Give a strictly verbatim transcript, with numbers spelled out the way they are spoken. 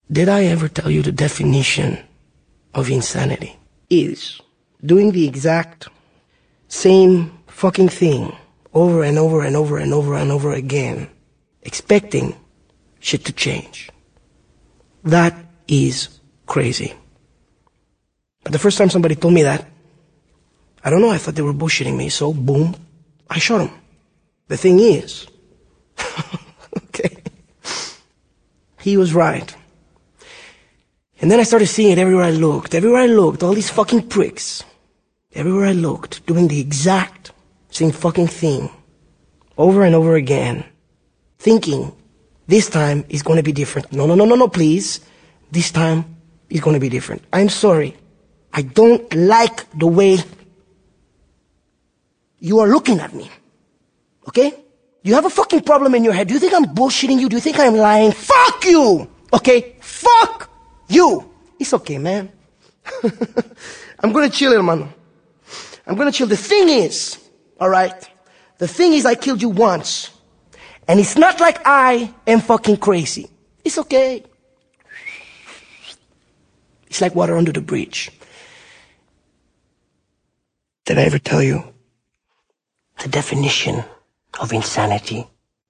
Did I ever tell you the definition of insanity? Is doing the exact same fucking thing over and over and over and over and over again, expecting shit to change. That is crazy. But the first time somebody told me that, I don't know, I thought they were bullshitting me, so boom, I shot him. The thing is, okay, he was right. And then I started seeing it everywhere I looked. Everywhere I looked, all these fucking pricks. Everywhere I looked, doing the exact same fucking thing. Over and over again. Thinking, this time is going to be different. No, no, no, no, no, please. This time is going to be different. I'm sorry. I don't like the way you are looking at me. Okay? You have a fucking problem in your head. Do you think I'm bullshitting you? Do you think I'm lying? Fuck you! Okay? Fuck you! It's okay, man. I'm gonna chill, hermano. I'm gonna chill. The thing is, alright? The thing is I killed you once. And it's not like I am fucking crazy. It's okay. It's like water under the bridge. Did I ever tell you the definition of insanity?